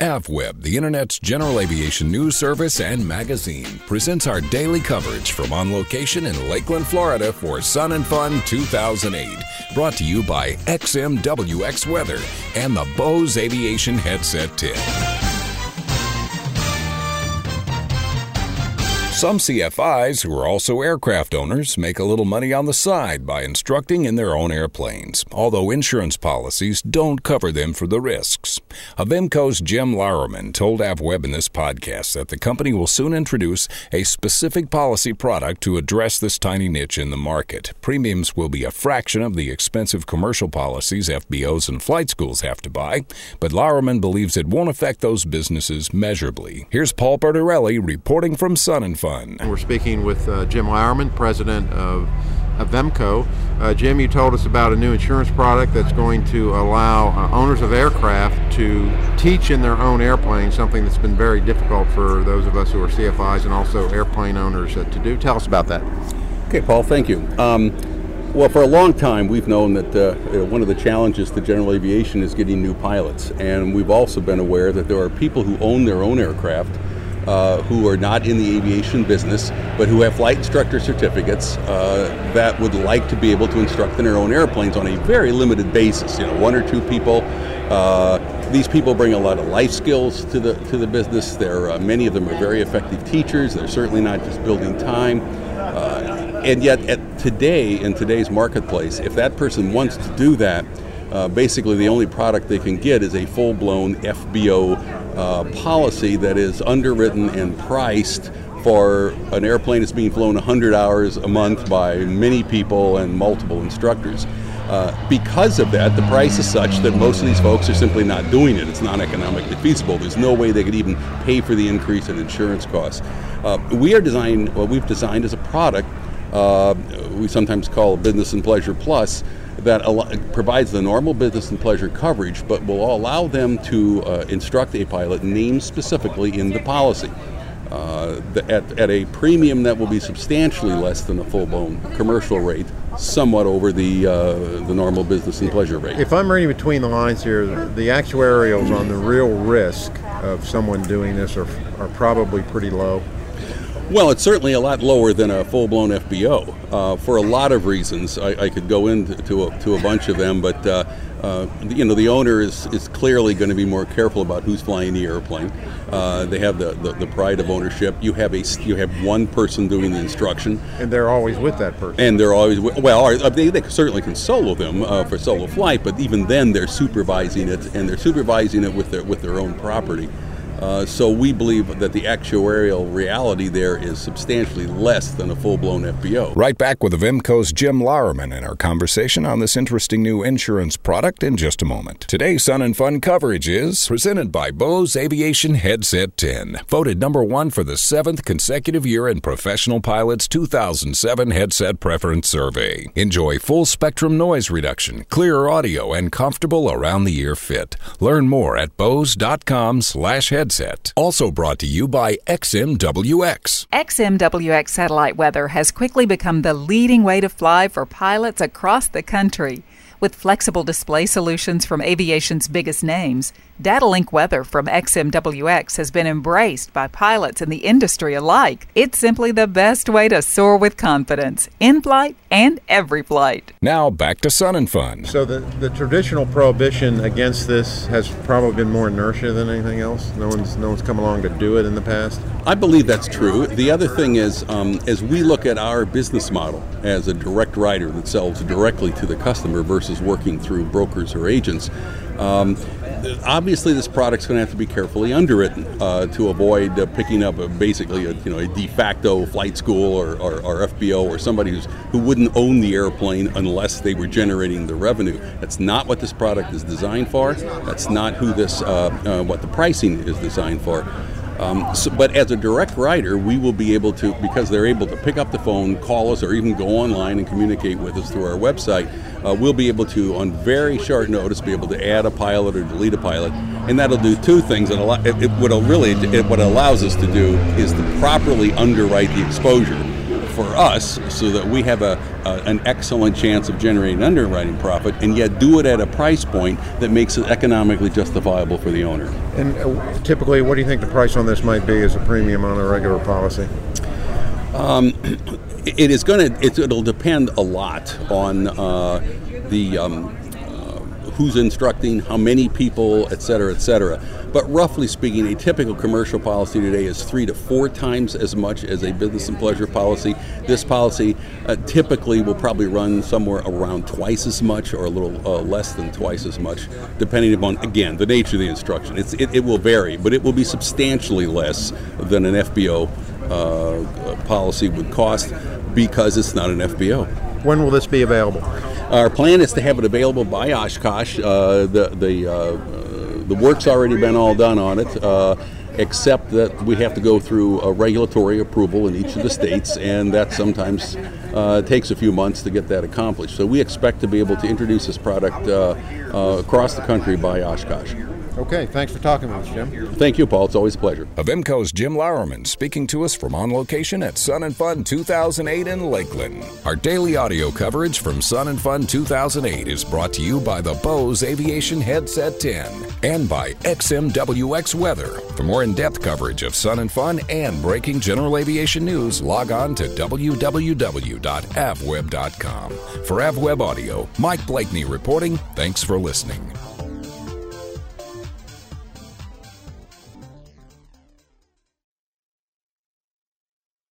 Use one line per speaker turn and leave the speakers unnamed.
AvWeb, the Internet's general aviation news service and magazine, presents our daily coverage from on location in Lakeland, Florida for Sun and Fun 2008. Brought to you by XMWX Weather and the Bose Aviation Headset Tip. Some CFIs, who are also aircraft owners, make a little money on the side by instructing in their own airplanes, although insurance policies don't cover them for the risks. Avemco's Jim Lauerman told AvWeb in this podcast that the company will soon introduce a specific policy product to address this tiny niche in the market. Premiums will be a fraction of the expensive commercial policies FBOs and flight schools have to buy, but Lauerman believes it won't affect those businesses measurably. Here's Paul Bertorelli reporting from Sun and Fun.
We're speaking with Jim Lauerman, president of Avemco. Jim, you told us about a new insurance product that's going to allow owners of aircraft to teach in their own airplane, something that's been very difficult for those of us who are CFIs and also airplane owners to do. Tell us about that.
Okay, Paul, thank you. Well, for a long time, we've known that one of the challenges to general aviation is getting new pilots, and we've also been aware that there are people who own their own aircraft who are not in the aviation business, but who have flight instructor certificates that would like to be able to instruct in their own airplanes on a very limited basis. You know, one or two people. These people bring a lot of life skills to the business. Many of them are very effective teachers. They're certainly not just building time. And yet, in today's marketplace, if that person wants to do that, basically the only product they can get is a full-blown FBO policy that is underwritten and priced for an airplane that's being flown 100 hours a month by many people and multiple instructors. Because of that, the price is such that most of these folks are simply not doing it. It's not economically feasible. There's no way they could even pay for the increase in insurance costs. We've designed as a product we sometimes call Business and Pleasure Plus, that provides the normal business and pleasure coverage, but will allow them to instruct a pilot named specifically in the policy at a premium that will be substantially less than a full-blown commercial rate, somewhat over the normal business and pleasure rate.
If I'm reading between the lines here, the actuarials on the real risk of someone doing this are probably pretty low.
Well, it's certainly a lot lower than a full-blown FBO for a lot of reasons. I could go into a bunch of them, but the owner is clearly going to be more careful about who's flying the airplane. They have the pride of ownership. You have one person doing the instruction,
and they're always with that person.
And they're always they certainly can solo them for solo flight, but even then they're supervising it, and they're supervising it with their own property. So we believe that the actuarial reality there is substantially less than a full-blown FBO.
Right back with Avemco's Jim Lauerman in our conversation on this interesting new insurance product in just a moment. Today's Sun and Fun coverage is presented by Bose Aviation Headset 10, voted number 1 for the 7th consecutive year in Professional Pilot's 2007 Headset Preference Survey. Enjoy full-spectrum noise reduction, clearer audio, and comfortable around-the-ear fit. Learn more at bose.com/headset. Also brought to you by XMWX.
XMWX Satellite Weather has quickly become the leading way to fly for pilots across the country. With flexible display solutions from aviation's biggest names, DataLink Weather from XMWX has been embraced by pilots in the industry alike. It's simply the best way to soar with confidence, in flight and every flight.
Now back to Sun and Fun.
So the traditional prohibition against this has probably been more inertia than anything else? No one's come along to do it in the past?
I believe that's true. The other thing is, as we look at our business model as a direct rider that sells directly to the customer versus working through brokers or agents, obviously this product's going to have to be carefully underwritten to avoid picking up basically a de facto flight school or FBO or somebody who wouldn't own the airplane unless they were generating the revenue. That's not what this product is designed for. That's not who what the pricing is designed for. But as a direct rider, we will be able to, because they're able to pick up the phone, call us, or even go online and communicate with us through our website, we'll be able to, on very short notice, be able to add a pilot or delete a pilot. And that'll do two things. What it allows us to do is to properly underwrite the exposure for us so that we have an excellent chance of generating underwriting profit, and yet do it at a price point that makes it economically justifiable for the owner.
And typically, what do you think the price on this might be as a premium on a regular policy?
It'll depend a lot on who's instructing, how many people, et cetera, et cetera. But roughly speaking, a typical commercial policy today is 3 to 4 times as much as a business and pleasure policy. This policy typically will probably run somewhere around twice as much or a little less than twice as much, depending upon, again, the nature of the instruction. It will vary, but it will be substantially less than an FBO policy would cost because it's not an FBO.
When will this be available?
Our plan is to have it available by Oshkosh. The work's already been all done on it, except that we have to go through a regulatory approval in each of the states, and that sometimes takes a few months to get that accomplished. So we expect to be able to introduce this product across the country by Oshkosh.
Okay, thanks for talking with us, Jim.
Thank you, Paul. It's always a pleasure.
Avemco's Jim Lauerman speaking to us from on location at Sun and Fun 2008 in Lakeland. Our daily audio coverage from Sun and Fun 2008 is brought to you by the Bose Aviation Headset 10 and by XMWX Weather. For more in-depth coverage of Sun and Fun and breaking general aviation news, log on to www.avweb.com. For AvWeb Audio, Mike Blakeney reporting. Thanks for listening.